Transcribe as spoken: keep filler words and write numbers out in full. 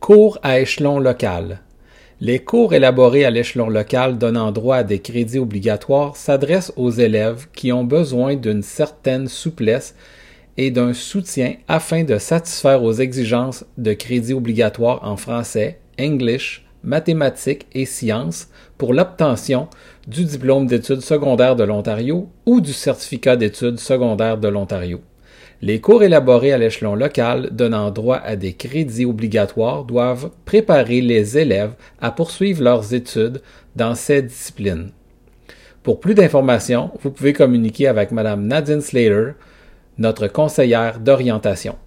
Cours à échelon local. Les cours élaborés à l'échelon local donnant droit à des crédits obligatoires s'adressent aux élèves qui ont besoin d'une certaine souplesse et d'un soutien afin de satisfaire aux exigences de crédits obligatoires en français, English, mathématiques et sciences pour l'obtention du diplôme d'études secondaires de l'Ontario ou du certificat d'études secondaires de l'Ontario. Les cours élaborés à l'échelon local donnant droit à des crédits obligatoires doivent préparer les élèves à poursuivre leurs études dans ces disciplines. Pour plus d'informations, vous pouvez communiquer avec Madame Nadine Slater, notre conseillère d'orientation.